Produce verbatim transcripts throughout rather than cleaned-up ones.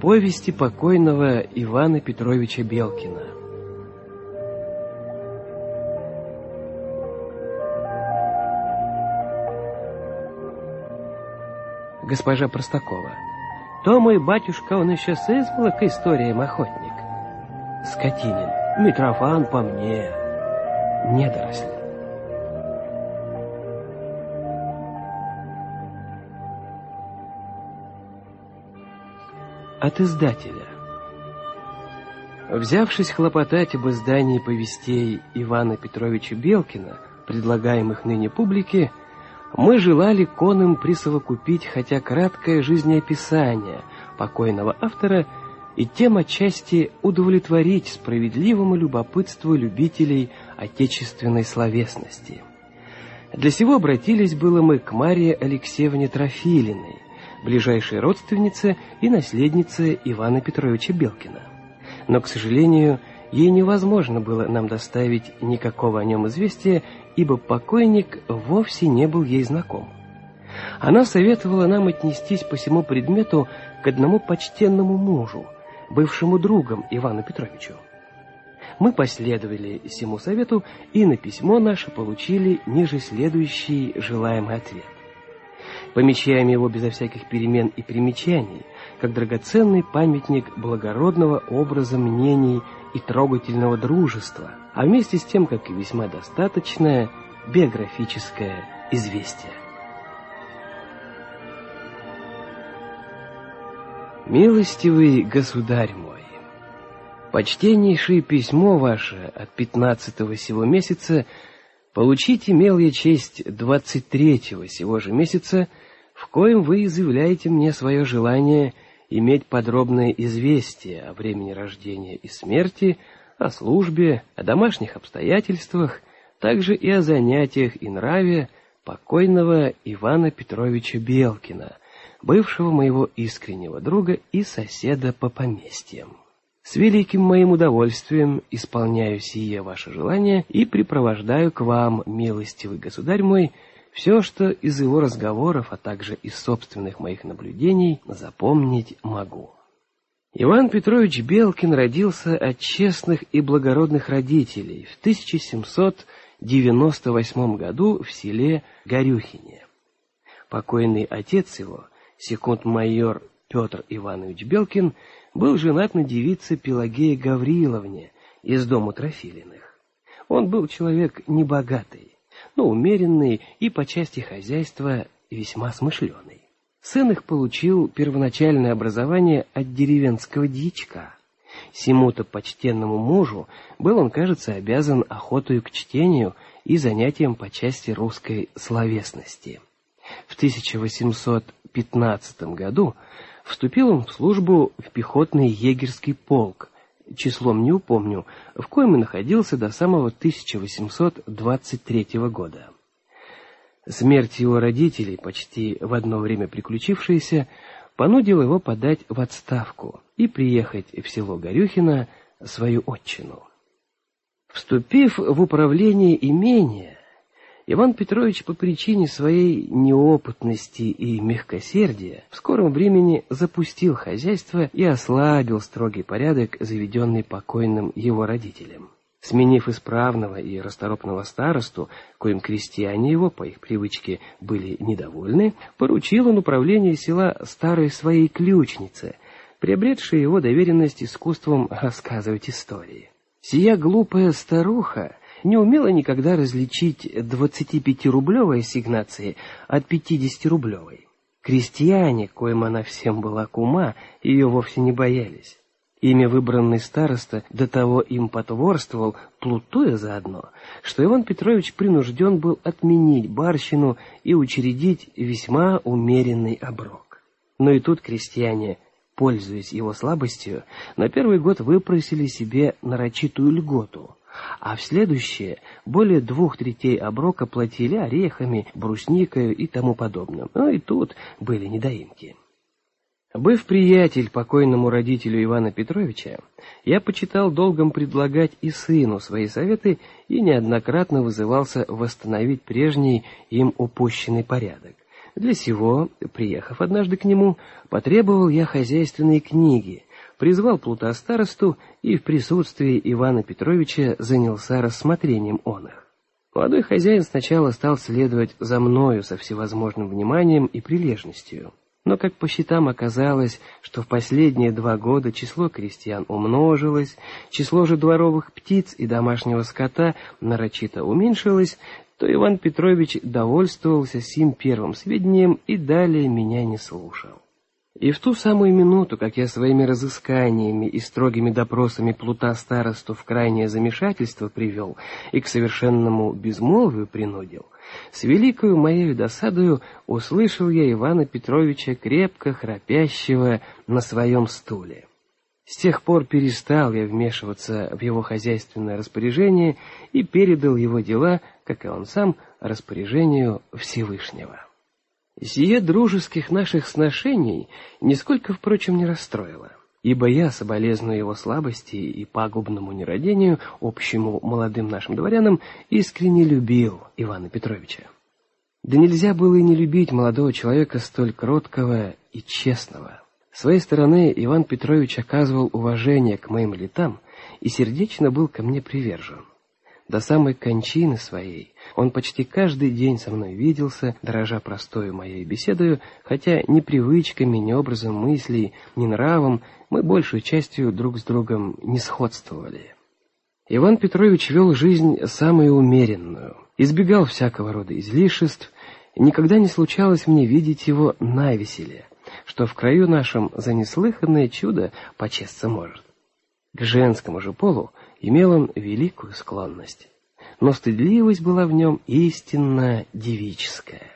Повести покойного Ивана Петровича Белкина. Госпожа Простакова. То мой батюшка, он еще с изволок историям охотник. Скотинин. Митрофан по мне. Недоросли. От издателя. Взявшись хлопотать об издании повестей Ивана Петровича Белкина, предлагаемых ныне публике, мы желали конным присовокупить хотя краткое жизнеописание покойного автора и тем отчасти удовлетворить справедливому любопытству любителей отечественной словесности. Для сего обратились было мы к Марии Алексеевне Трофилиной, ближайшей родственнице и наследнице Ивана Петровича Белкина. Но, к сожалению, ей невозможно было нам доставить никакого о нем известия, ибо покойник вовсе не был ей знаком. Она советовала нам отнестись по сему предмету к одному почтенному мужу, бывшему другом Ивану Петровичу. Мы последовали сему совету и на письмо наше получили ниже следующий желаемый ответ. Помещаем его безо всяких перемен и примечаний, как драгоценный памятник благородного образа мнений и трогательного дружества, а вместе с тем, как и весьма достаточное биографическое известие. Милостивый государь мой, почтеннейшее письмо ваше от пятнадцатого сего месяца получить имел я честь двадцать третьего сего же месяца, в коем вы изъявляете мне свое желание иметь подробное известие о времени рождения и смерти, о службе, о домашних обстоятельствах, также и о занятиях и нраве покойного Ивана Петровича Белкина, бывшего моего искреннего друга и соседа по поместьям. С великим моим удовольствием исполняю сие ваше желание и припровождаю к вам, милостивый государь мой, все, что из его разговоров, а также из собственных моих наблюдений запомнить могу. Иван Петрович Белкин родился от честных и благородных родителей в тысяча семьсот девяносто восьмом году в селе Горюхине. Покойный отец его, секунд-майор Петр Иванович Белкин, был женат на девице Пелагее Гавриловне из дому Трофилиных. Он был человек небогатый, но умеренный и по части хозяйства весьма смышленый. Сын их получил первоначальное образование от деревенского дьячка. Сему-то почтенному мужу был он, кажется, обязан охотою к чтению и занятиям по части русской словесности. В тысяча восемьсот пятнадцатом году вступил он в службу в пехотный егерский полк, числом не упомню, в коем и находился до самого тысяча восемьсот двадцать третьего года. Смерть его родителей, почти в одно время приключившаяся, понудила его подать в отставку и приехать в село Горюхино, свою отчину. Вступив в управление имения, Иван Петрович по причине своей неопытности и мягкосердия в скором времени запустил хозяйство и ослабил строгий порядок, заведенный покойным его родителям. Сменив исправного и расторопного старосту, коим крестьяне его, по их привычке, были недовольны, поручил он управление села старой своей ключнице, приобретшей его доверенность искусством рассказывать истории. Сия глупая старуха не умела никогда различить двадцатипятирублевой ассигнации от пятидесятирублевой. Крестьяне, коим она всем была кума, ее вовсе не боялись. Ими выбранный староста до того им потворствовал, плутуя заодно, что Иван Петрович принужден был отменить барщину и учредить весьма умеренный оброк. Но и тут крестьяне, пользуясь его слабостью, на первый год выпросили себе нарочитую льготу, а в следующее более двух третей оброка платили орехами, брусникою и тому подобным. Но и тут были недоимки. Быв приятель покойному родителю Ивана Петровича, я почитал долгом предлагать и сыну свои советы и неоднократно вызывался восстановить прежний им упущенный порядок, Для сего, приехав однажды к нему, потребовал я хозяйственные книги, призвал плута старосту и в присутствии Ивана Петровича занялся рассмотрением оных. Молодой хозяин сначала стал следовать за мною со всевозможным вниманием и прилежностью. Но как по счетам оказалось, что в последние два года число крестьян умножилось, число же дворовых птиц и домашнего скота нарочито уменьшилось, то Иван Петрович довольствовался сим первым сведением и далее меня не слушал. И в ту самую минуту, как я своими разысканиями и строгими допросами плута старосту в крайнее замешательство привел и к совершенному безмолвию принудил, с великою моею досадою услышал я Ивана Петровича крепко храпящего на своем стуле. С тех пор перестал я вмешиваться в его хозяйственное распоряжение и передал его дела, как и он сам, распоряжению Всевышнего. Сие дружеских наших сношений нисколько, впрочем, не расстроило, ибо я соболезную его слабости и пагубному нерадению общему молодым нашим дворянам искренне любил Ивана Петровича. Да нельзя было и не любить молодого человека столь кроткого и честного. С своей стороны Иван Петрович оказывал уважение к моим летам и сердечно был ко мне привержен. До самой кончины своей он почти каждый день со мной виделся, дорожа простою моей беседою, хотя ни привычками, ни образом мыслей, ни нравом мы большей частью друг с другом не сходствовали. Иван Петрович вел жизнь самую умеренную, избегал всякого рода излишеств, и никогда не случалось мне видеть его навеселе, что в краю нашем за неслыханное чудо почесться может. К женскому же полу имел он великую склонность, но стыдливость была в нем истинно девическая.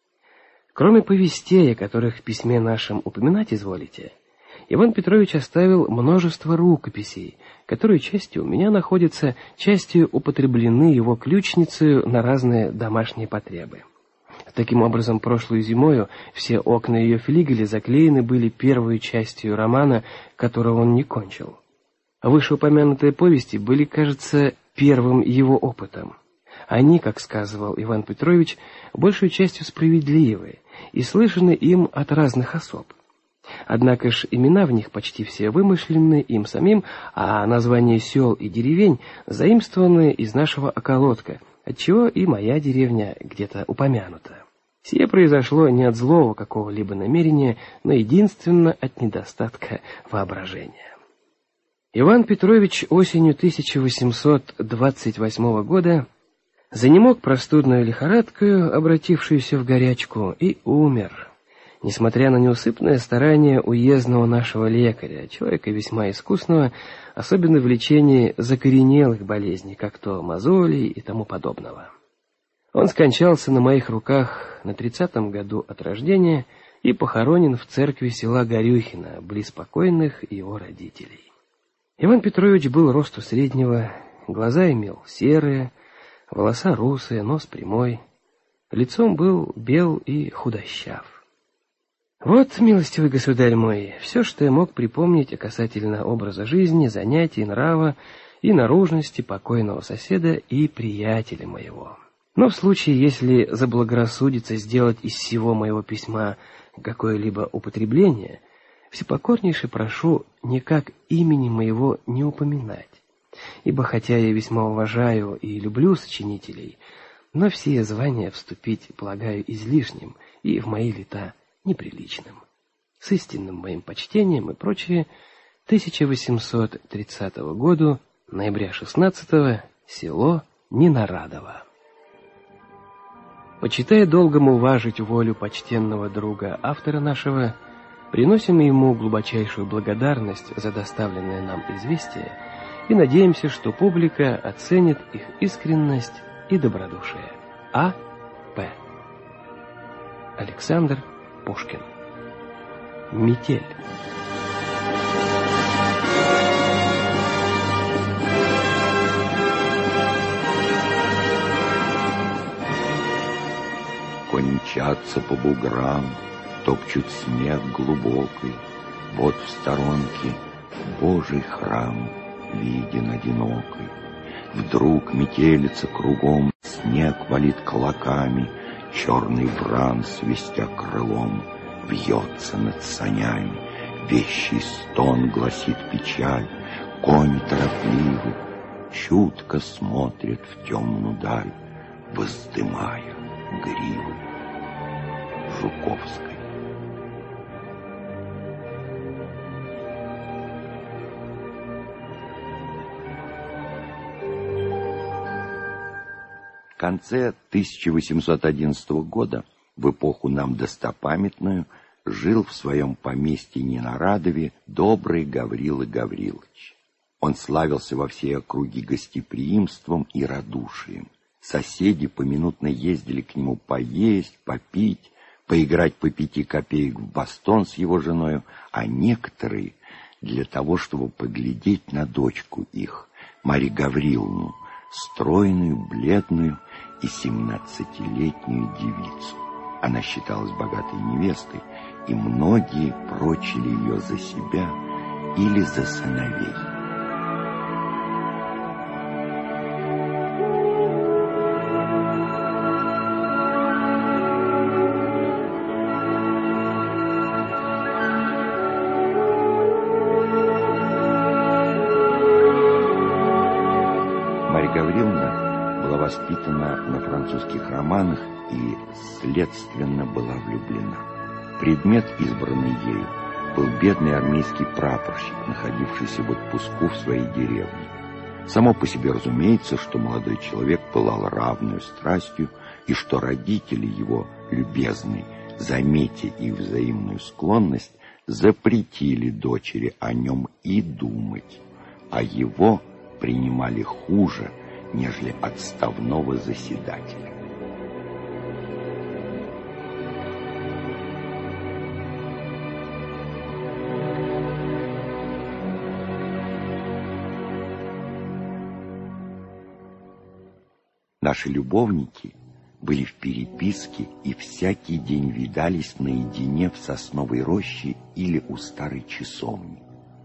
Кроме повестей, о которых в письме нашем упоминать изволите, Иван Петрович оставил множество рукописей, которые частью у меня находятся, частью употреблены его ключницею на разные домашние потребы. Таким образом, прошлой зимою все окна ее флигеля заклеены были первой частью романа, которого он не кончил. Вышеупомянутые повести были, кажется, первым его опытом. Они, как сказывал Иван Петрович, большей частью справедливы и слышаны им от разных особ. Однако ж имена в них почти все вымышлены им самим, а названия сел и деревень заимствованы из нашего околотка, отчего и моя деревня где-то упомянута. Сие произошло не от злого какого-либо намерения, но единственно от недостатка воображения. Иван Петрович осенью тысяча восемьсот двадцать восьмого года занемог простудную лихорадкою, обратившуюся в горячку, и умер, несмотря на неусыпное старание уездного нашего лекаря, человека весьма искусного, особенно в лечении закоренелых болезней, как то мозолей и тому подобного. Он скончался на моих руках на тридцатом году от рождения и похоронен в церкви села Горюхино, близ покойных его родителей. Иван Петрович был росту среднего, глаза имел серые, волоса русые, нос прямой, лицом был бел и худощав. Вот, милостивый государь мой, все, что я мог припомнить касательно образа жизни, занятий, нрава и наружности покойного соседа и приятеля моего. Но в случае, если заблагорассудится сделать из всего моего письма какое-либо употребление, всепокорнейше прошу никак имени моего не упоминать, ибо хотя я весьма уважаю и люблю сочинителей, но в сие звания вступить полагаю излишним и в мои лета неприличным. С истинным моим почтением и прочее, тысяча восемьсот тридцатого года, ноября шестнадцатого, село Ненарадово. Почитая долгом уважить волю почтенного друга автора нашего, приносим ему глубочайшую благодарность за доставленное нам известие и надеемся, что публика оценит их искренность и добродушие. А. П. Александр Пушкин. Метель. Кони мчатся по буграм, топчут снег глубокий, вот в сторонке Божий храм виден одинокий. Вдруг метелица кругом, снег валит клоками, Черный вран, свистя крылом, вьется над санями, вещий стон гласит печаль, конь торопливый, чутко смотрит в темную даль, воздымая гривы. Жуковской. В конце тысяча восемьсот одиннадцатого года, в эпоху нам достопамятную, жил в своем поместье Ненарадове добрый Гаврила Гаврилович. Он славился во всей округе гостеприимством и радушием. Соседи поминутно ездили к нему поесть, попить, поиграть по пяти копеек в бастон с его женою, а некоторые для того, чтобы поглядеть на дочку их, Марью Гавриловну, стройную, бледную и семнадцатилетнюю девицу. Она считалась богатой невестой, и многие прочили ее за себя или за сыновей. Воспитана на французских романах и, следственно, была влюблена. Предмет, избранный ею, был бедный армейский прапорщик, находившийся в отпуску в своей деревне. Само по себе разумеется, что молодой человек пылал равную страстью, и что родители его, любезные, заметя их взаимную склонность, запретили дочери о нем и думать, а его принимали хуже, нежели отставного заседателя. Наши любовники были в переписке и всякий день видались наедине в сосновой роще или у старой часовни.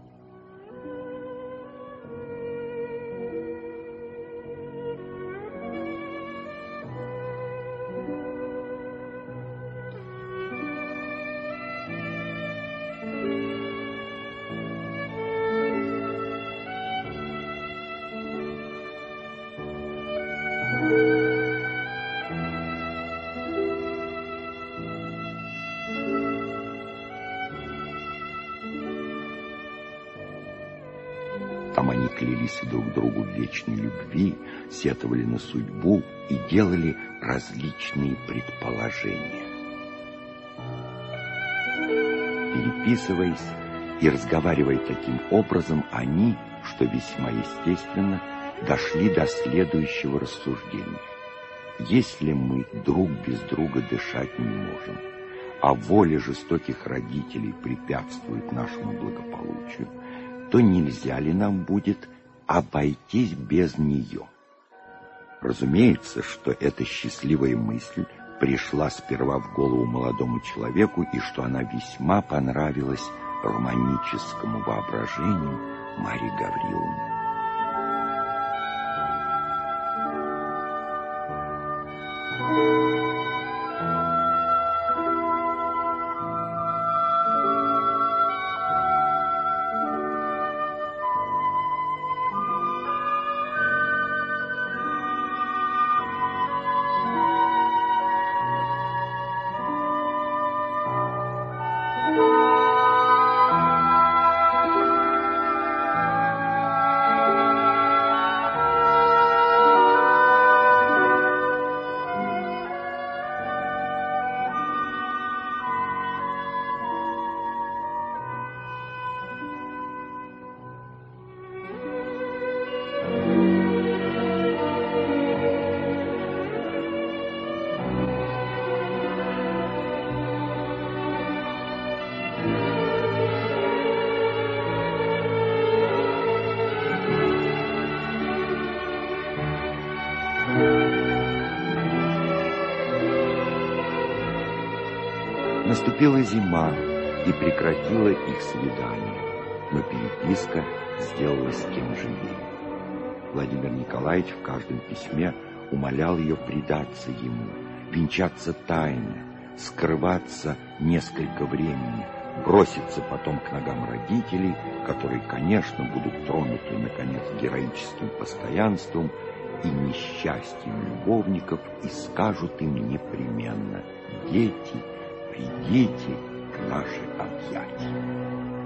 Там они клялись друг другу в вечной любви, сетовали на судьбу и делали различные предположения. Переписываясь и разговаривая таким образом, они, что весьма естественно, дошли до следующего рассуждения. Если мы друг без друга дышать не можем, а воля жестоких родителей препятствует нашему благополучию, то нельзя ли нам будет обойтись без нее? Разумеется, что эта счастливая мысль пришла сперва в голову молодому человеку, и что она весьма понравилась романическому воображению Марьи Гавриловны. Наступила зима и прекратила их свидание, но переписка сделалась тем живее. Владимир Николаевич в каждом письме умолял ее предаться ему, венчаться тайно, скрываться несколько времени, броситься потом к ногам родителей, которые, конечно, будут тронуты, наконец, героическим постоянством и несчастьем любовников, и скажут им непременно: «Дети, придите в наши объятия».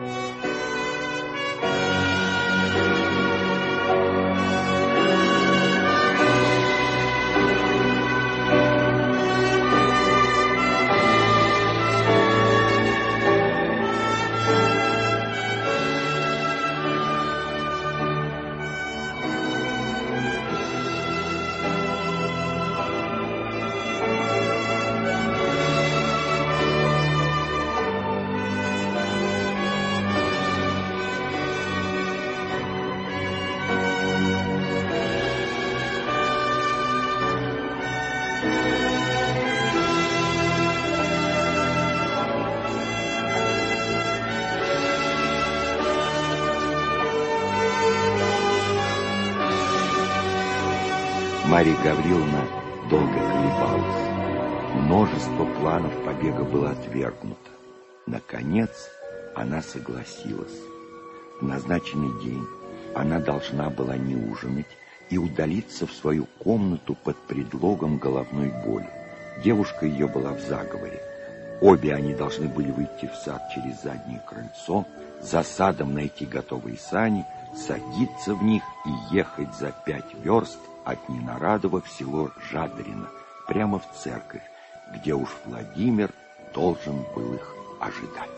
Марья Гавриловна долго колебалась. Множество планов побега было отвергнуто. Наконец она согласилась. В назначенный день она должна была не ужинать и удалиться в свою комнату под предлогом головной боли. Девушка ее была в заговоре. Обе они должны были выйти в сад через заднее крыльцо, за садом найти готовые сани, садиться в них и ехать за пять верст от Ненарадова в село Жадрино, прямо в церковь, где уж Владимир должен был их ожидать.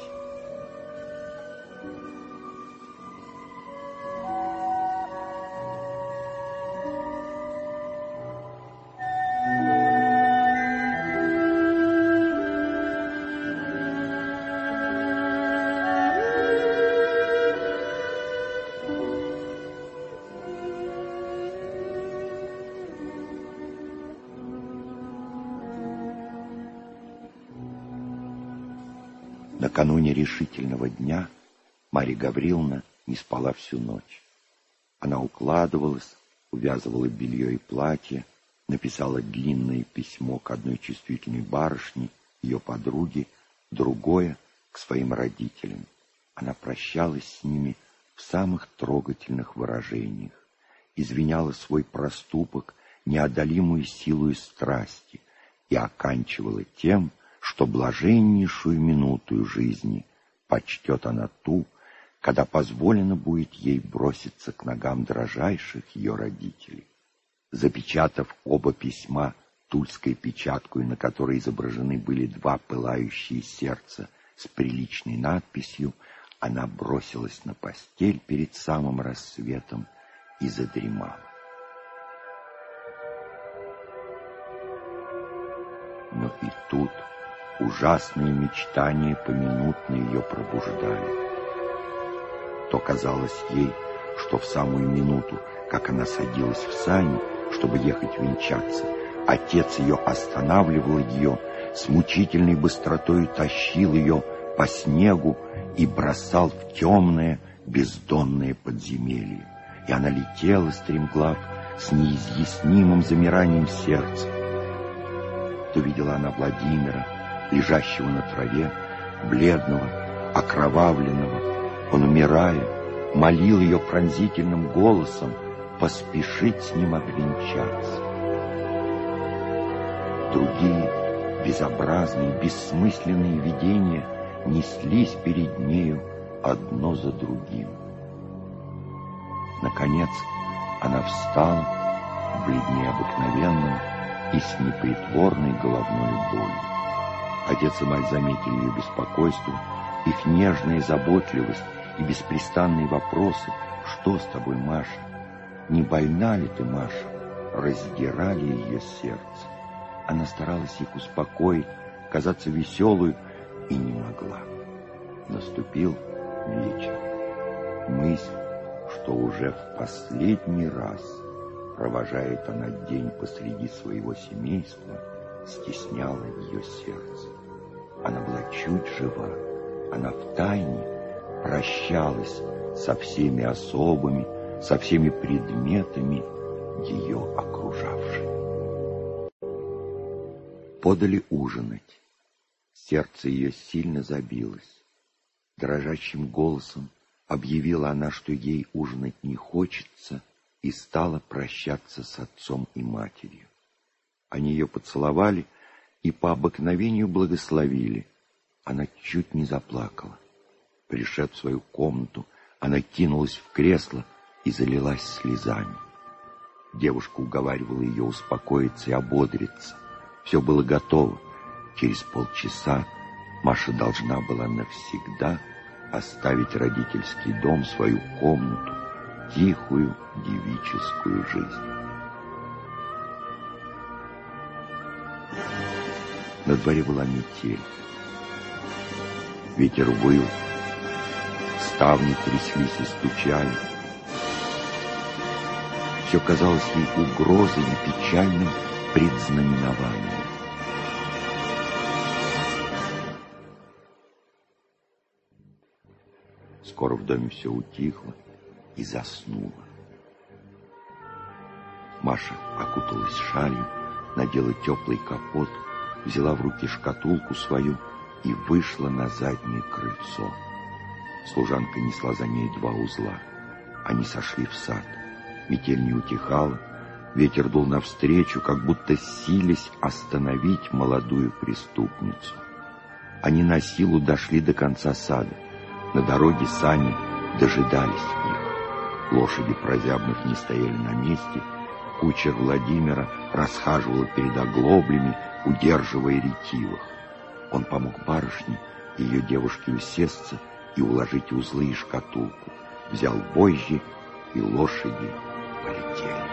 Накануне решительного дня Марья Гавриловна не спала всю ночь. Она укладывалась, увязывала белье и платье, написала длинное письмо к одной чувствительной барышне, ее подруге, другое к своим родителям. Она прощалась с ними в самых трогательных выражениях, извиняла свой проступок неодолимую силою страсти и оканчивала тем, что блаженнейшую минуту жизни почтет она ту, когда позволено будет ей броситься к ногам дрожайших ее родителей. Запечатав оба письма тульской печаткой, на которой изображены были два пылающие сердца с приличной надписью, она бросилась на постель перед самым рассветом и задремала. Но и тут ужасные мечтания поминутно ее пробуждали. То казалось ей, что в самую минуту, как она садилась в сани, чтобы ехать венчаться, отец ее останавливал ее, с мучительной быстротою тащил ее по снегу и бросал в темное бездонное подземелье. И она летела, стремглав, с неизъяснимым замиранием сердца. То видела она Владимира, лежащего на траве, бледного, окровавленного. Он, умирая, молил ее пронзительным голосом поспешить с ним обвенчаться. Другие безобразные, бессмысленные видения неслись перед нею одно за другим. Наконец она встала, бледнее обыкновенного и с непритворной головной болью. Отец и мать заметили ее беспокойство, их нежная заботливость и беспрестанные вопросы: «Что с тобой, Маша? Не больна ли ты, Маша?» раздирали ее сердце. Она старалась их успокоить, казаться веселой, и не могла. Наступил вечер. Мысль, что уже в последний раз провожает она день посреди своего семейства, стесняла ее сердце. Она была чуть жива. Она втайне прощалась со всеми особами, со всеми предметами, ее окружавшими. Подали ужинать. Сердце ее сильно забилось. Дрожащим голосом объявила она, что ей ужинать не хочется, и стала прощаться с отцом и матерью. Они ее поцеловали и по обыкновению благословили. Она чуть не заплакала. Пришед в свою комнату, она кинулась в кресло и залилась слезами. Девушка уговаривала ее успокоиться и ободриться. Все было готово. Через полчаса Маша должна была навсегда оставить родительский дом, свою комнату, тихую девическую жизнь. На дворе была метель. Ветер выл, ставни тряслись и стучали. Все казалось ей угрозой и печальным предзнаменованием. Скоро в доме все утихло и заснула. Маша окуталась шалью, надела теплый капот, взяла в руки шкатулку свою и вышла на заднее крыльцо. Служанка несла за ней два узла. Они сошли в сад. Метель не утихала, ветер дул навстречу, как будто силясь остановить молодую преступницу. Они на силу дошли до конца сада. На дороге сани дожидались их. Лошади, прозябнув, не стояли на месте. Кучер Владимира расхаживал перед оглоблями, удерживая ретивых. Он помог барышне и ее девушке усесться и уложить узлы и шкатулку. Взял вожжи, и лошади полетели.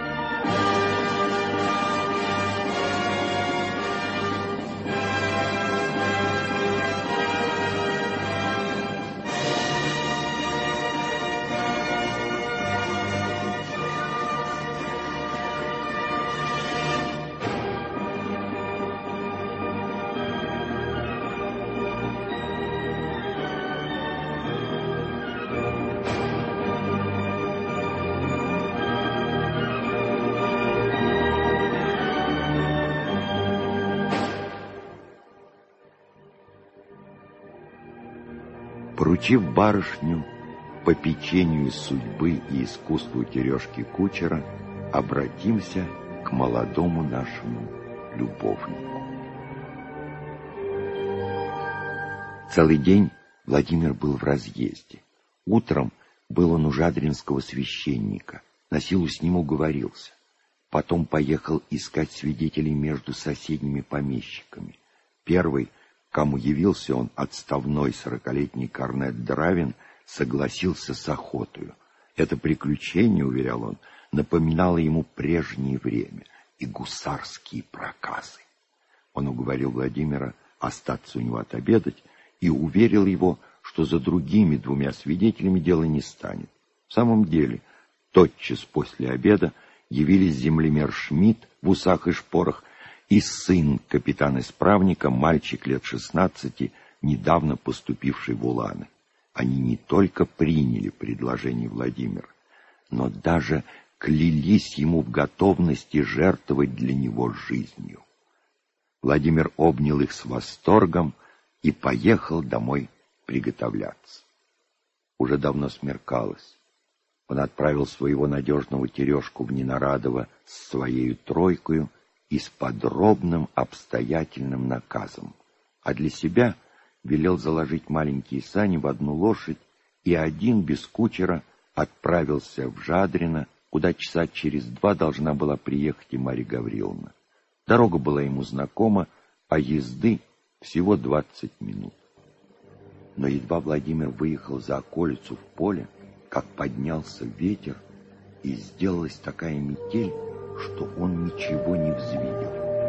Поручив барышню попечению судьбы и искусству тережки кучера, обратимся к молодому нашему любовнику. Целый день Владимир был в разъезде. Утром был он у жадринского священника, на силу с ним уговорился. Потом поехал искать свидетелей между соседними помещиками. Первый, кому явился он, отставной сорокалетний корнет Дравин, согласился с охотою. Это приключение, уверял он, напоминало ему прежнее время и гусарские проказы. Он уговорил Владимира остаться у него отобедать и уверил его, что за другими двумя свидетелями дело не станет. В самом деле, тотчас после обеда явились землемер Шмидт в усах и шпорах и сын капитана-исправника, мальчик лет шестнадцати, недавно поступивший в Уланы. Они не только приняли предложение Владимира, но даже клялись ему в готовности жертвовать для него жизнью. Владимир обнял их с восторгом и поехал домой приготовляться. Уже давно смеркалось. Он отправил своего надежного Терешку в Ненарадово с своей тройкою и с подробным обстоятельным наказом, а для себя велел заложить маленькие сани в одну лошадь, и один без кучера отправился в Жадрино, куда часа через два должна была приехать и Марья Гавриловна. Дорога была ему знакома, а езды всего двадцать минут. Но едва Владимир выехал за околицу в поле, как поднялся ветер, и сделалась такая метель, что он ничего не взвидел.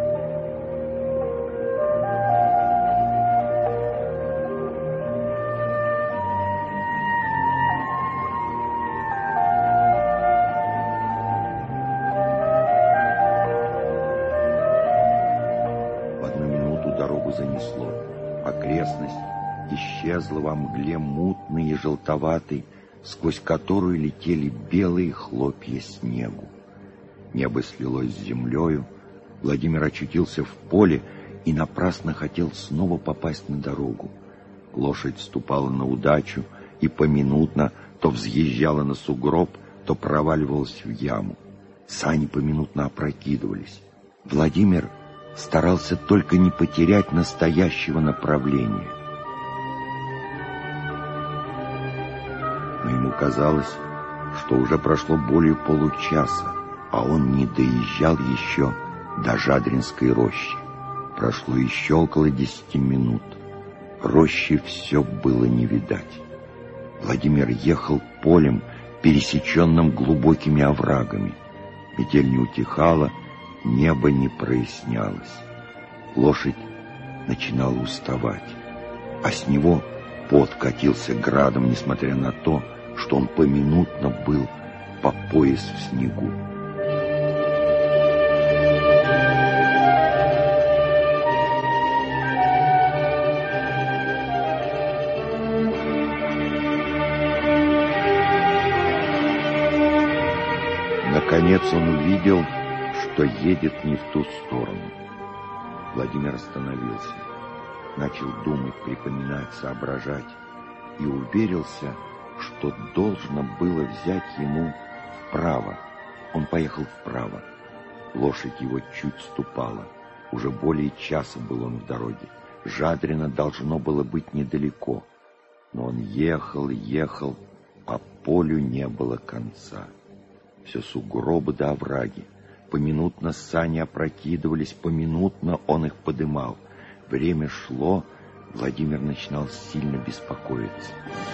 В одну минуту дорогу занесло. Окрестность исчезла во мгле мутной и желтоватой, сквозь которую летели белые хлопья снегу. Небо слилось с землею, Владимир очутился в поле и напрасно хотел снова попасть на дорогу. Лошадь ступала на удачу и поминутно то взъезжала на сугроб, то проваливалась в яму. Сани поминутно опрокидывались. Владимир старался только не потерять настоящего направления. Но ему казалось, что уже прошло более получаса, а он не доезжал еще до Жадринской рощи. Прошло еще около десяти минут. Рощи все было не видать. Владимир ехал полем, пересеченным глубокими оврагами. Метель не утихала, небо не прояснялось. Лошадь начинала уставать, а с него пот катился градом, несмотря на то, что он поминутно был по пояс в снегу. Наконец он увидел, что едет не в ту сторону. Владимир остановился, начал думать, припоминать, соображать и уверился, что должно было взять ему вправо. Он поехал вправо. Лошадь его чуть ступала. Уже более часа был он в дороге. Жадрино должно было быть недалеко. Но он ехал, ехал, а полю не было конца. Все сугробы да овраги. Поминутно сани опрокидывались, поминутно он их подымал. Время шло, Владимир начинал сильно беспокоиться.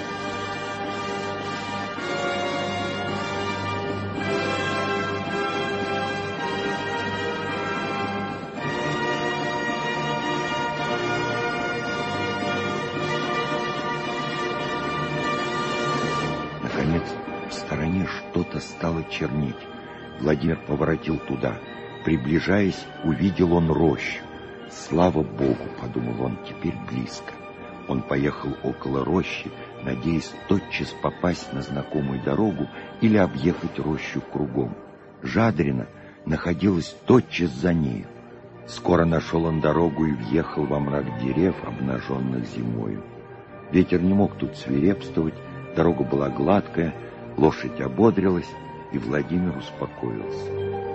Наконец, в стороне что-то стало чернеть. Владимир поворотил туда. Приближаясь, увидел он рощу. «Слава Богу!» — подумал он, — «теперь близко». Он поехал около рощи, надеясь тотчас попасть на знакомую дорогу или объехать рощу кругом. Жадрино находилась тотчас за нею. Скоро нашел он дорогу и въехал во мрак дерев, обнаженных зимою. Ветер не мог тут свирепствовать, дорога была гладкая, лошадь ободрилась, и Владимир успокоился.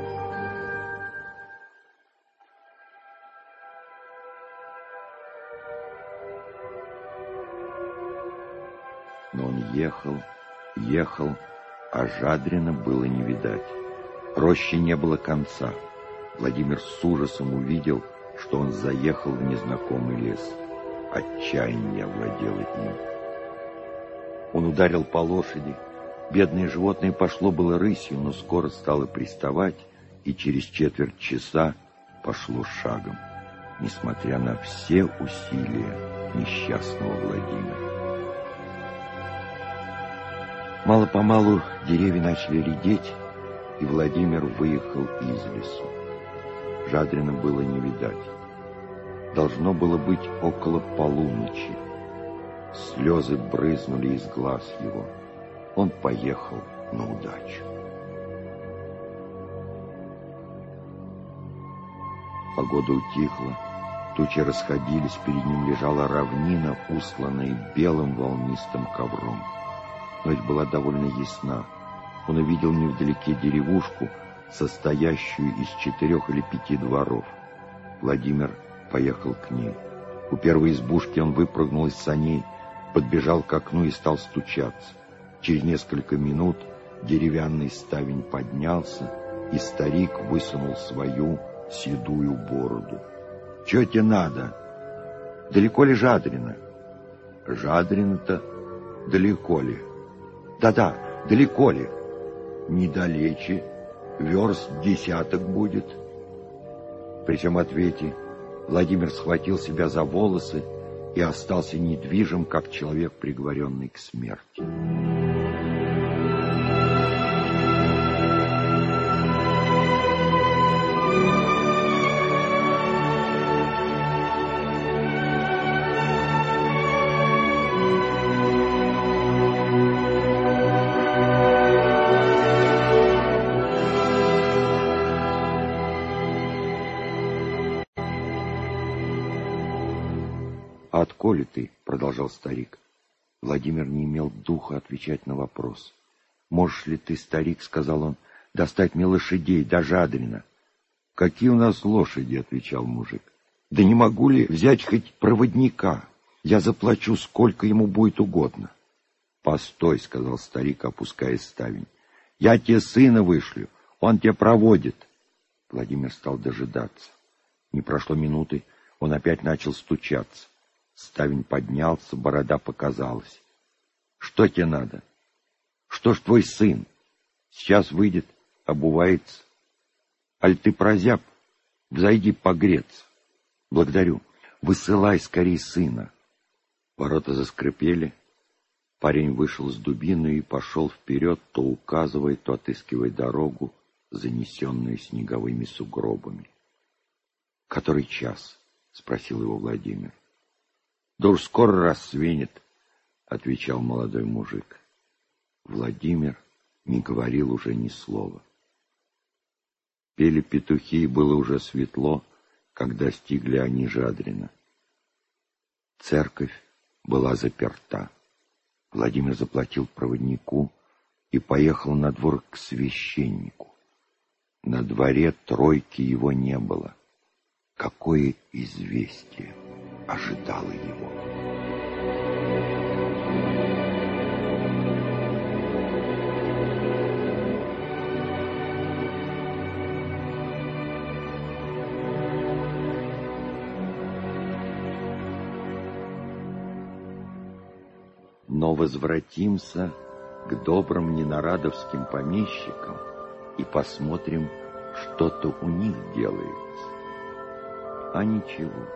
Но он ехал, ехал, а Жадрина было не видать. Рощи не было конца. Владимир с ужасом увидел, что он заехал в незнакомый лес. Отчаяние овладело им. Он ударил по лошади. Бедное животное пошло было рысью, но скоро стало приставать, и через четверть часа пошло шагом, несмотря на все усилия несчастного Владимира. Мало-помалу деревья начали редеть, и Владимир выехал из лесу. Жадрина было не видать. Должно было быть около полуночи. Слезы брызнули из глаз его. Он поехал на удачу. Погода утихла, тучи расходились, перед ним лежала равнина, устланная белым волнистым ковром. Ночь была довольно ясна. Он увидел невдалеке деревушку, состоящую из четырех или пяти дворов. Владимир поехал к ней. У первой избушки он выпрыгнул из саней, подбежал к окну и стал стучаться. Через несколько минут деревянный ставень поднялся, и старик высунул свою седую бороду. — Чего тебе надо? Далеко ли Жадрино? — Жадрино-то далеко ли? Да-да, далеко ли? Недалече, верст десяток будет. При всем ответе Владимир схватил себя за волосы и остался недвижим, как человек, приговоренный к смерти. «А отколи ты?» — продолжал старик. Владимир не имел духа отвечать на вопрос. «Можешь ли ты, старик, — сказал он, — достать мне лошадей до Жадрина?» «Какие у нас лошади?» — отвечал мужик. «Да не могу ли взять хоть проводника? Я заплачу, сколько ему будет угодно». «Постой, — сказал старик, опуская ставень. — Я тебе сына вышлю, он тебя проводит». Владимир стал дожидаться. Не прошло минуты, он опять начал стучаться. Ставень поднялся, борода показалась. «Что тебе надо? Что ж твой сын? Сейчас выйдет, обувается. Аль ты прозяб? Взойди погреться». «Благодарю. Высылай скорей сына». Ворота заскрипели. Парень вышел с дубиной и пошел вперед, то указывая, то отыскивая дорогу, занесенную снеговыми сугробами. «Который час?» — спросил его Владимир. «Да уж скоро рассвинет», — отвечал молодой мужик. Владимир не говорил уже ни слова. Пели петухи, и было уже светло, когда достигли они Жадрина. Церковь была заперта. Владимир заплатил проводнику и поехал на двор к священнику. На дворе тройки его не было. Какое известие ожидало его? Но возвратимся к добрым ненарадовским помещикам и посмотрим, что-то у них делается. А ничего.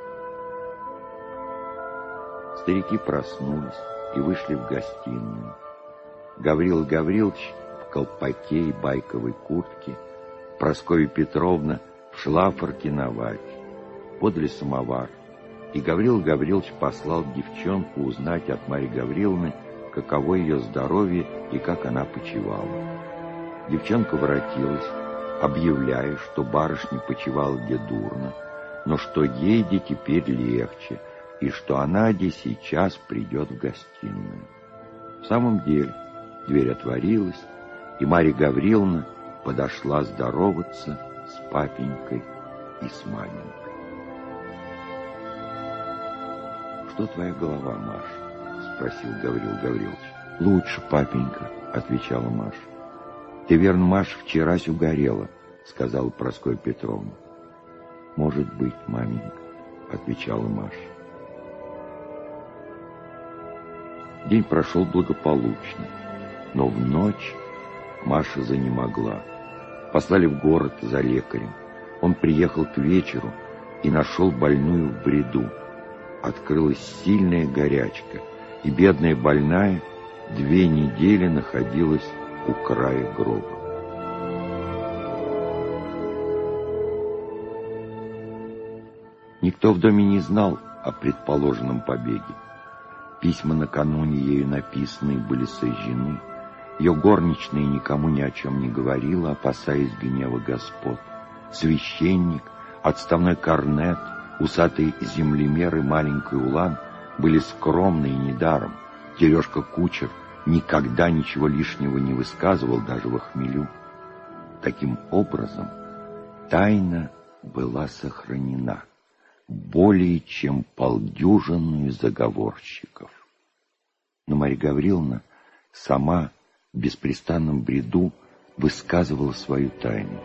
Старики проснулись и вышли в гостиную. Гаврил Гаврилович в колпаке и байковой куртке, Прасковья Петровна в шлафорке на вате. Подали самовар, и Гаврил Гаврилович послал девчонку узнать от Марьи Гавриловны, каково ее здоровье и как она почивала. Девчонка воротилась, объявляя, что барышня почивала где дурно, но что ей де теперь легче, и что она де сейчас придет в гостиную. В самом деле дверь отворилась, и Марья Гавриловна подошла здороваться с папенькой и с маменькой. «Что твоя голова, Маша?» — спросил Гаврил Гаврилович. «Лучше, папенька», — отвечала Маша. «Ты, верно, Маша, вчерась угорела», — сказала Прасковья Петровна. «Может быть, маменька», — отвечала Маша. День прошел благополучно, но в ночь Маша занемогла. Послали в город за лекарем. Он приехал к вечеру и нашел больную в бреду. Открылась сильная горячка, и бедная больная две недели находилась у края гроба. Никто в доме не знал о предположенном побеге. Письма накануне ею написанные были сожжены. Ее горничная никому ни о чем не говорила, опасаясь гнева господ. Священник, отставной корнет, усатый землемер и маленький улан были скромны и недаром. Терешка кучер никогда ничего лишнего не высказывал, даже во хмелю. Таким образом, тайна была сохранена более чем полдюжины заговорщиков. Но Марья Гавриловна сама в беспрестанном бреду высказывала свою тайну.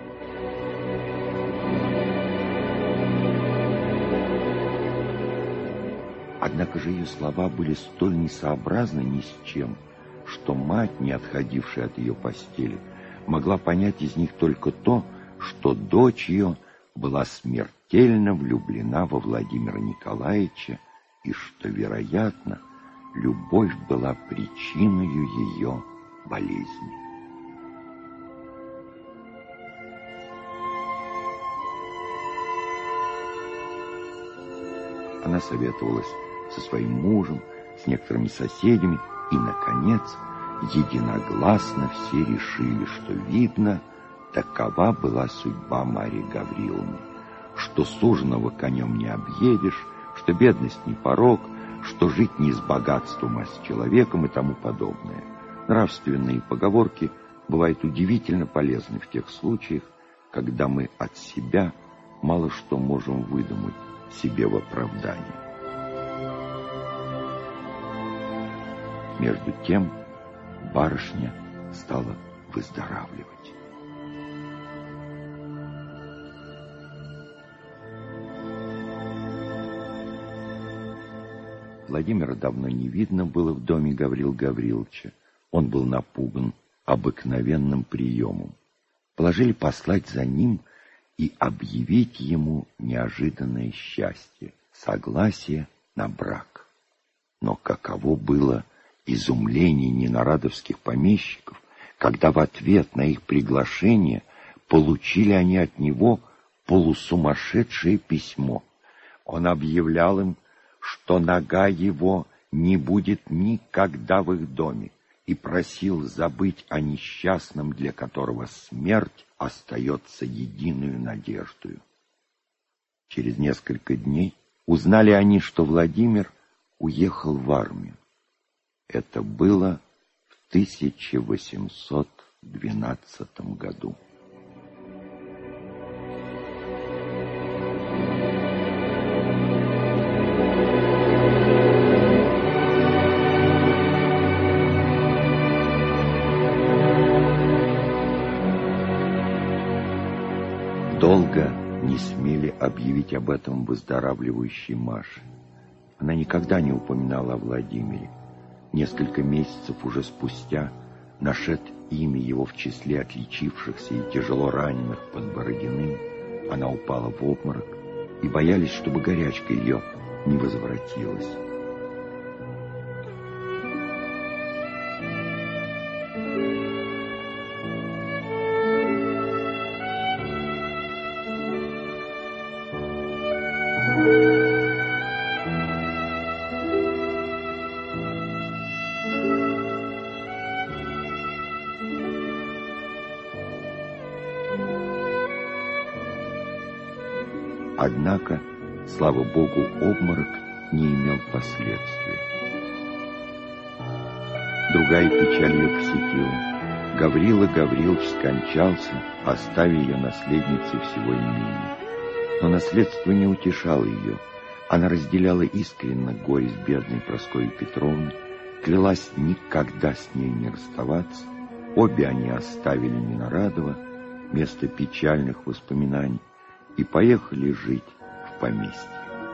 Однако же ее слова были столь несообразны ни с чем, что мать, не отходившая от ее постели, могла понять из них только то, что дочь ее была смертельно влюблена во Владимира Николаевича и что, вероятно, любовь была причиной ее болезни. Она советовалась со своим мужем, с некоторыми соседями, и, наконец, единогласно все решили, что, видно, такова была судьба Марьи Гавриловны, что суженого конем не объедешь, что бедность не порок, что жить не с богатством, а с человеком и тому подобное. Нравственные поговорки бывают удивительно полезны в тех случаях, когда мы от себя мало что можем выдумать себе в оправдание. Между тем барышня стала выздоравливать. Владимира давно не видно было в доме Гаврила Гавриловича. Он был напуган обыкновенным приемом. Положили послать за ним и объявить ему неожиданное счастье, согласие на брак. Но каково было изумление ненарадовских помещиков, когда в ответ на их приглашение получили они от него полусумасшедшее письмо. Он объявлял им, что нога его не будет никогда в их доме, и просил забыть о несчастном, для которого смерть остается единую надеждою. Через несколько дней узнали они, что Владимир уехал в армию. Это было в тысяча восемьсот двенадцатом году. Долго не смели объявить об этом выздоравливающей Маше. Она никогда не упоминала о Владимире. Несколько месяцев уже спустя, нашед имя его в числе отличившихся и тяжело раненых под Бородиным, она упала в обморок и боялись, чтобы горячка ее не возвратилась. Однако, слава Богу, обморок не имел последствий. Другая печаль ее посетила. Гаврила Гаврилович скончался, оставив ее наследницей всего имения. Но наследство не утешало ее. Она разделяла искренне горе с бедной Прасковьей Петровной, клялась никогда с ней не расставаться. Обе они оставили Ненарадово, место печальных воспоминаний, и поехали жить в поместье.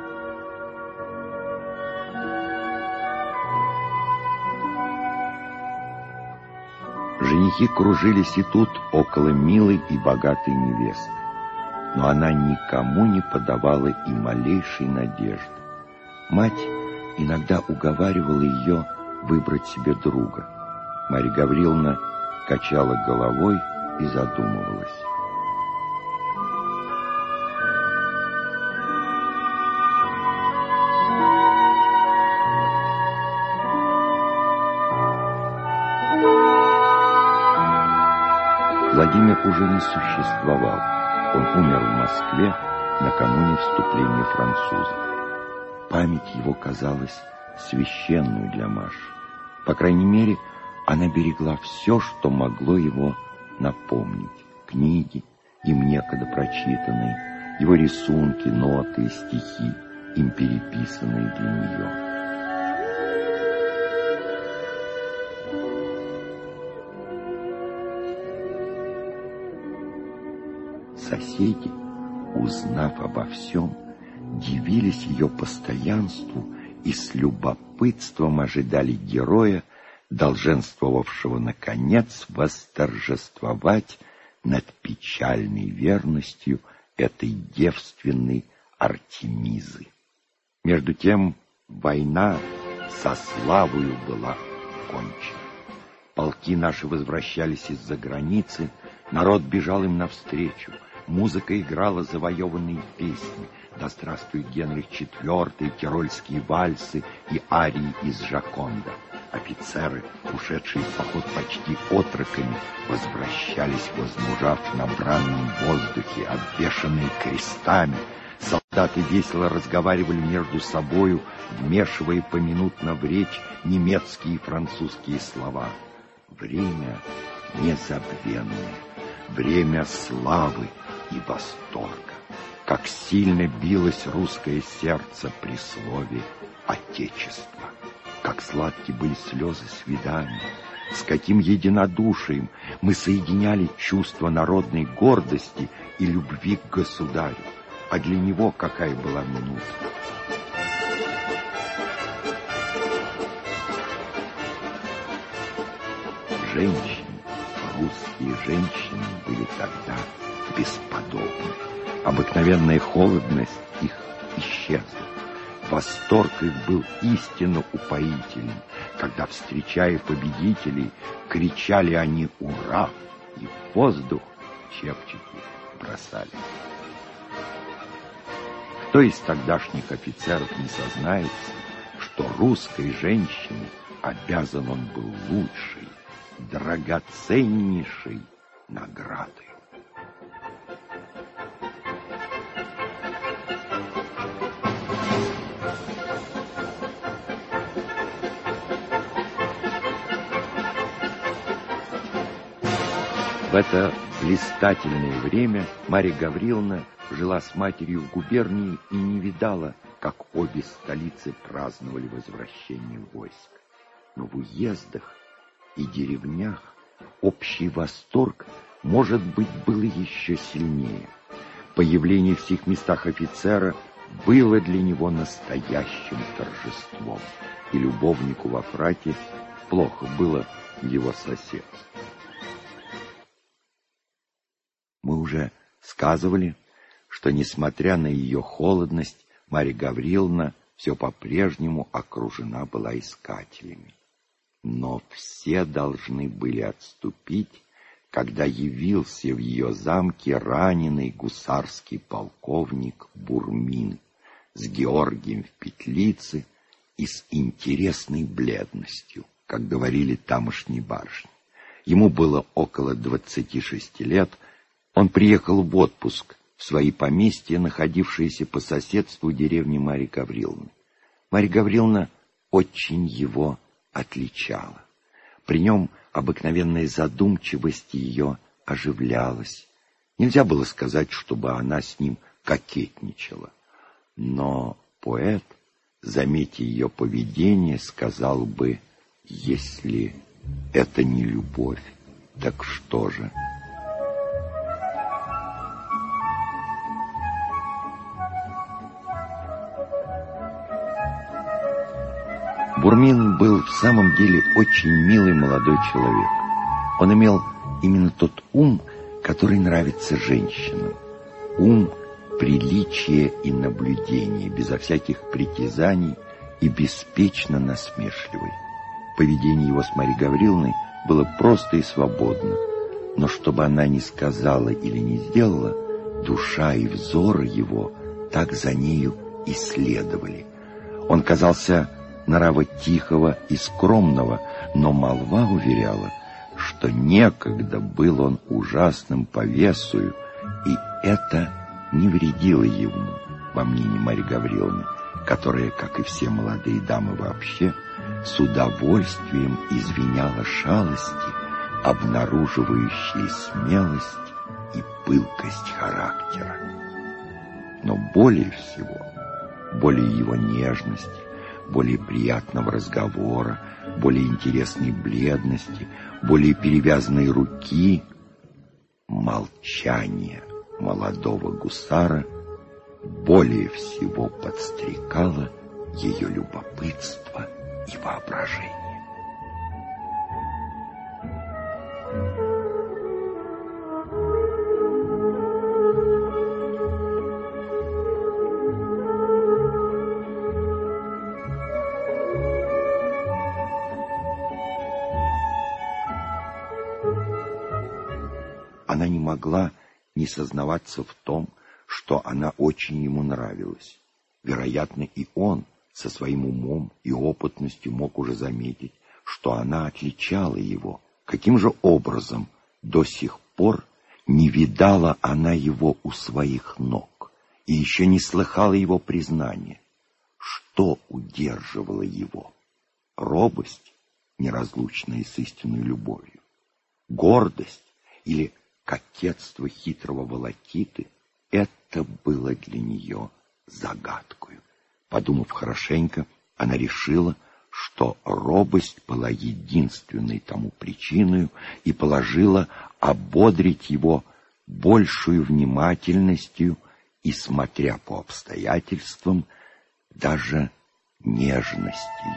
Женихи кружились и тут около милой и богатой невесты, но она никому не подавала и малейшей надежды. Мать иногда уговаривала ее выбрать себе друга. Марья Гавриловна качала головой и задумывалась. Владимир уже не существовал. Он умер в Москве накануне вступления французов. Память его казалась священной для Маши. По крайней мере, она берегла все, что могло его напомнить. Книги, им некогда прочитанные, его рисунки, ноты и стихи, им переписанные для нее. Соседи, узнав обо всем, дивились ее постоянству и с любопытством ожидали героя, долженствовавшего, наконец, восторжествовать над печальной верностью этой девственной Артемизы. Между тем война со славою была кончена. Полки наши возвращались из-за границы, народ бежал им навстречу. Музыка играла завоеванные песни. Да здравствует Генрих четвёртый, тирольские вальсы и арии из Жаконда. Офицеры, ушедшие в поход почти отроками, возвращались, возмужав на бранном воздухе, обвешанные крестами. Солдаты солдаты весело разговаривали между собою, вмешивая поминутно в речь немецкие и французские слова. Время незабвенное, время славы и восторга. Как сильно билось русское сердце при слове «Отечество», как сладки были слезы свиданий, с каким единодушием мы соединяли чувство народной гордости и любви к государю, а для него какая была минута. Женщины, русские женщины были тогда бесподобны. Обыкновенная холодность их исчезла. Восторг их был истинно упоительным, когда, встречая победителей, кричали они «Ура!» и в воздух чепчики бросали. Кто из тогдашних офицеров не сознается, что русской женщине обязан он был лучшей, драгоценнейшей наградой? В это блистательное время Марья Гавриловна жила с матерью в губернии и не видала, как обе столицы праздновали возвращение войск. Но в уездах и деревнях общий восторг, может быть, был еще сильнее. Появление в сих местах офицера было для него настоящим торжеством, и любовнику во фраке плохо было в его соседстве. Мы уже сказывали, что, несмотря на ее холодность, Марья Гавриловна все по-прежнему окружена была искателями. Но все должны были отступить, когда явился в ее замке раненый гусарский полковник Бурмин с Георгием в петлице и с интересной бледностью, как говорили тамошние барышни. Ему было около двадцати шести лет. Он приехал в отпуск в свои поместья, находившиеся по соседству деревни Марьи Гавриловны. Марья Гавриловна очень его отличала. При нем обыкновенная задумчивость ее оживлялась. Нельзя было сказать, чтобы она с ним кокетничала. Но поэт, заметя ее поведение, сказал бы: если это не любовь, так что же? Бурмин был в самом деле очень милый молодой человек. Он имел именно тот ум, который нравится женщинам. Ум приличия и наблюдения, безо всяких притязаний и беспечно насмешливый. Поведение его с Марьей Гавриловной было просто и свободно, но чтобы она не сказала или не сделала, душа и взоры его так за нею и следовали. Он казался нрава тихого и скромного, но молва уверяла, что некогда был он ужасным по весу, и это не вредило ему, по мнению Марьи Гавриловны, которая, как и все молодые дамы вообще, с удовольствием извиняла шалости, обнаруживающие смелость и пылкость характера. Но более всего, более его нежности, более приятного разговора, более интересной бледности, более перевязанной руки, молчание молодого гусара более всего подстрекало ее любопытство и воображение. Она не могла не сознаваться в том, что она очень ему нравилась. Вероятно, и он со своим умом и опытностью мог уже заметить, что она отличала его. Каким же образом до сих пор не видала она его у своих ног, и еще не слыхала его признания. Что удерживало его? Робость, неразлучная с истинной любовью? Гордость или кокетство хитрого волокиты? Это было для нее загадкою. Подумав хорошенько, она решила, что робость была единственной тому причиной, и положила ободрить его большую внимательностью и, смотря по обстоятельствам, даже нежностью.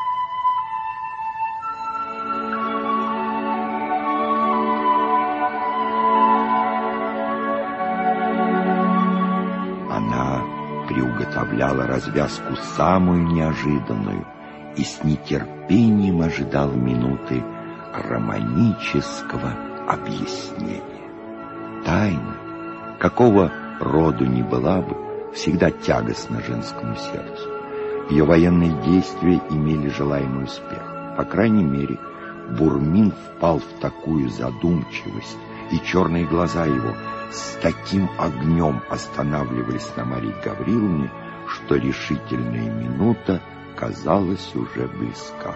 Она приуготовляла развязку самую неожиданную и с нетерпением ожидала минуты романического объяснения. Тайна, какого роду ни была бы, всегда тягостна женскому сердцу. Ее военные действия имели желаемый успех. По крайней мере, Бурмин впал в такую задумчивость, и черные глаза его с таким огнем останавливались на Марии Гавриловне, что решительная минута казалась уже близка.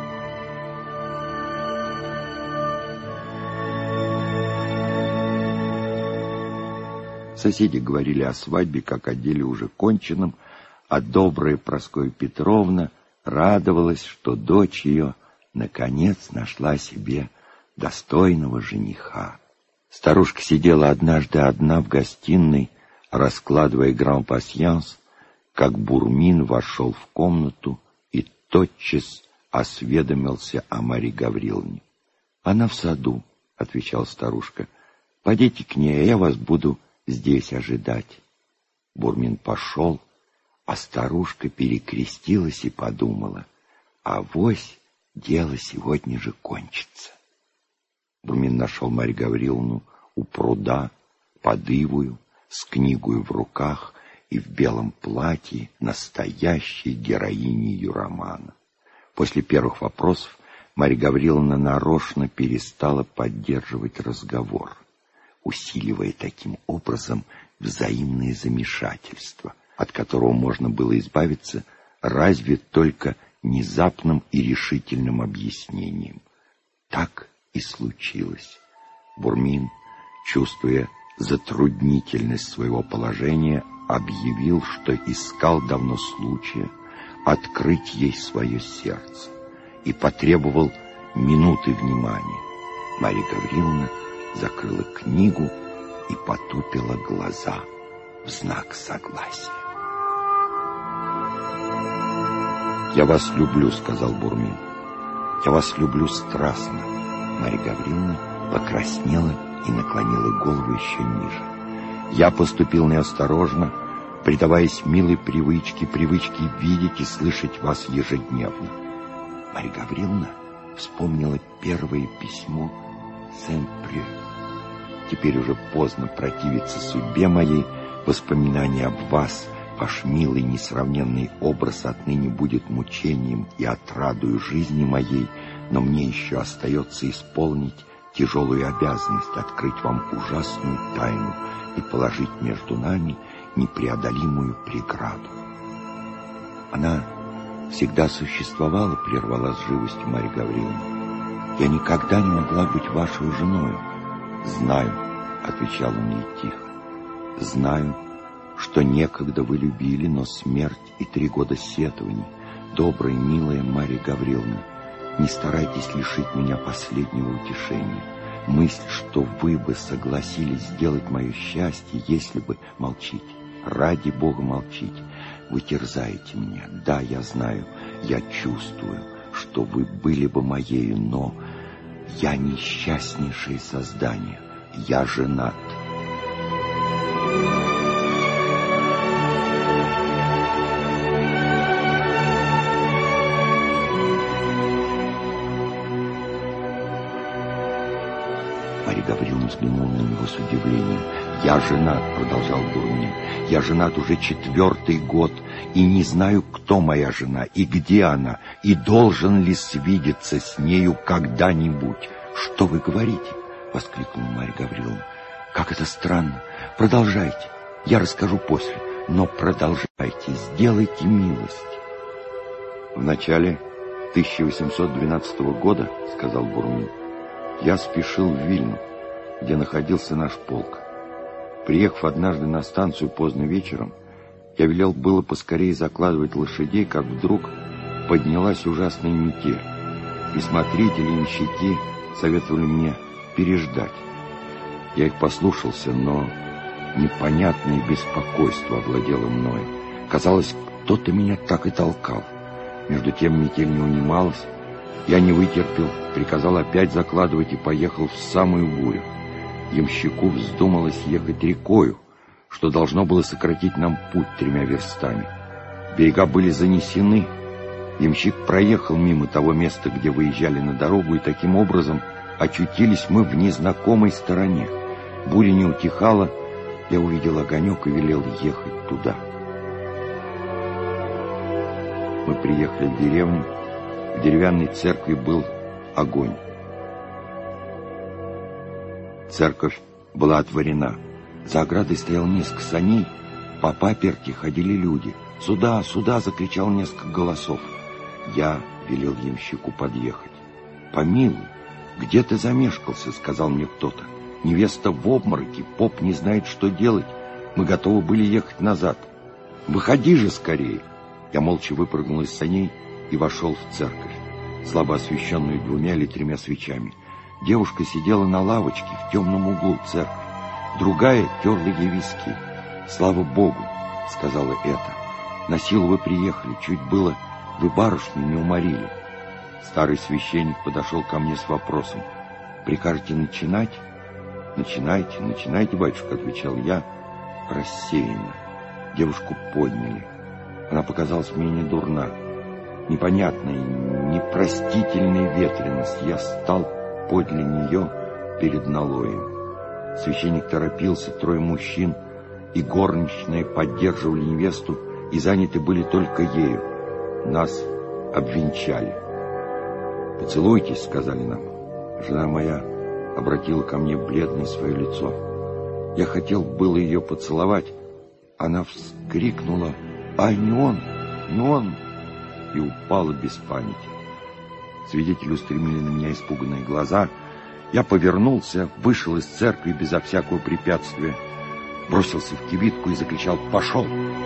Соседи говорили о свадьбе как о деле уже конченном, а добрая Прасковья Петровна радовалась, что дочь ее наконец нашла себе достойного жениха. Старушка сидела однажды одна в гостиной, раскладывая гран-пасьянс, как Бурмин вошел в комнату и тотчас осведомился о Марии Гавриловне. — Она в саду, — отвечала старушка. — Пойдите к ней, а я вас буду здесь ожидать. Бурмин пошел, а старушка перекрестилась и подумала: авось дело сегодня же кончится. Бурмин нашел Марью Гавриловну у пруда, подывую, с книгою в руках и в белом платье, настоящей героиней ее романа. После первых вопросов Марья Гавриловна нарочно перестала поддерживать разговор, усиливая таким образом взаимное замешательство, от которого можно было избавиться разве только внезапным и решительным объяснением. Так и случилось. Бурмин, чувствуя затруднительность своего положения, объявил, что искал давно случая открыть ей свое сердце, и потребовал минуты внимания. Марья Гавриловна закрыла книгу и потупила глаза в знак согласия. «Я вас люблю», — сказал Бурмин. «Я вас люблю страстно». Марья Гавриловна покраснела и наклонила голову еще ниже. «Я поступил неосторожно, предаваясь милой привычке, привычке видеть и слышать вас ежедневно». Марья Гавриловна вспомнила первое письмо Сен-Прю. «Теперь уже поздно противиться судьбе моей, воспоминание об вас, ваш милый несравненный образ отныне будет мучением и отрадою жизни моей, но мне еще остается исполнить тяжелую обязанность открыть вам ужасную тайну и положить между нами непреодолимую преграду». «Она всегда существовала», — прервала с живостью Марья Гавриловна. «Я никогда не могла быть вашей женой». «Знаю», — отвечал он ей тихо, — «знаю, что некогда вы любили, но смерть и три года сетований, добрая, милая Марья Гавриловна, не старайтесь лишить меня последнего утешения. Мысль, что вы бы согласились сделать мое счастье, если бы... Молчите, ради Бога, молчите. Вы терзаете меня. Да, я знаю, я чувствую, что вы были бы моею, но я несчастнейшее создание. Я женат». Марья Гавриловна взглянула на него с удивлением. «Я женат», — продолжал Бурмин. «Я женат уже четвертый год, и не знаю, кто моя жена, и где она, и должен ли свидеться с нею когда-нибудь». «Что вы говорите?» — воскликнула Марья Гавриловна. «Как это странно! Продолжайте!» Я расскажу после, но продолжайте, сделайте милость. В начале тысяча восемьсот двенадцатого года, сказал Бурмин, я спешил в Вильну, где находился наш полк. Приехав однажды на станцию поздно вечером, я велел было поскорее закладывать лошадей, как вдруг поднялась ужасная метель, и смотрители и ямщики советовали мне переждать. Я их послушался, но непонятное беспокойство овладело мною. Казалось, кто-то меня так и толкал. Между тем метель не унималась. Я не вытерпел, приказал опять закладывать и поехал в самую бурю. Ямщику вздумалось ехать рекою, что должно было сократить нам путь тремя верстами. Берега были занесены. Ямщик проехал мимо того места, где выезжали на дорогу, и таким образом очутились мы в незнакомой стороне. Буря не утихала, я увидел огонек и велел ехать туда. Мы приехали в деревню. В деревянной церкви был огонь. Церковь была отворена. За оградой стоял несколько саней. По паперти ходили люди. «Сюда, сюда!» — закричал несколько голосов. Я велел ямщику подъехать. «Помилуй, где ты замешкался?» — сказал мне кто-то. «Невеста в обмороке, поп не знает, что делать. Мы готовы были ехать назад. Выходи же скорее!» Я молча выпрыгнул из саней и вошел в церковь, слабо освещенную двумя или тремя свечами. Девушка сидела на лавочке в темном углу церкви. Другая терла ей виски. «Слава Богу!» — сказала эта. «На силу вы приехали, чуть было вы барышню не уморили». Старый священник подошел ко мне с вопросом: «Прикажете начинать?» «Начинайте, начинайте, батюшка», — отвечал я рассеянно. Девушку подняли. Она показалась мне не дурна. Непонятная, непростительная ветренность. Я стал подле нее перед налоем. Священник торопился, трое мужчин и горничная поддерживали невесту и заняты были только ею. Нас обвенчали. «Поцелуйтесь», — сказали нам. Жена моя обратила ко мне бледное свое лицо. Я хотел было ее поцеловать. Она вскрикнула: «Ай, не он, не он!» и упала без памяти. Свидетели устремили на меня испуганные глаза. Я повернулся, вышел из церкви безо всякого препятствия, бросился в кибитку и закричал: «Пошел!»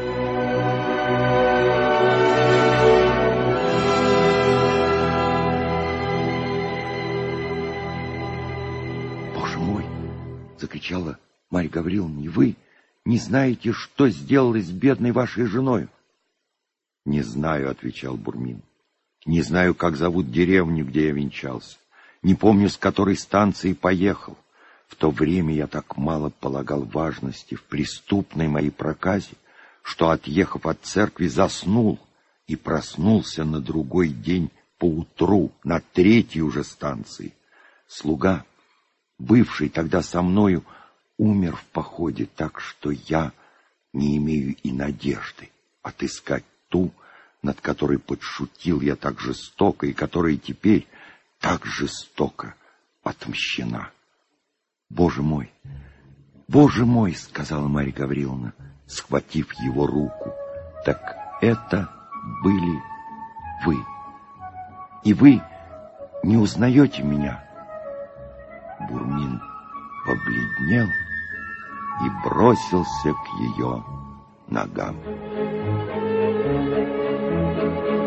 «Боже мой!» — закричала Марья Гавриловна: «и вы не знаете, что сделалось с бедной вашей женой?» «Не знаю», — отвечал Бурмин. «Не знаю, как зовут деревню, где я венчался. Не помню, с которой станции поехал. В то время я так мало полагал важности в преступной моей проказе, что, отъехав от церкви, заснул и проснулся на другой день поутру, на третьей уже станции. Слуга, бывший тогда со мною, умер в походе, так что я не имею и надежды отыскать ту, над которой подшутил я так жестоко и которая теперь так жестоко отмщена. Боже мой, Боже мой, — сказала Марья Гавриловна, схватив его руку, — так это были вы. И вы не узнаете меня? Бурмин побледнел и бросился к ее ногам.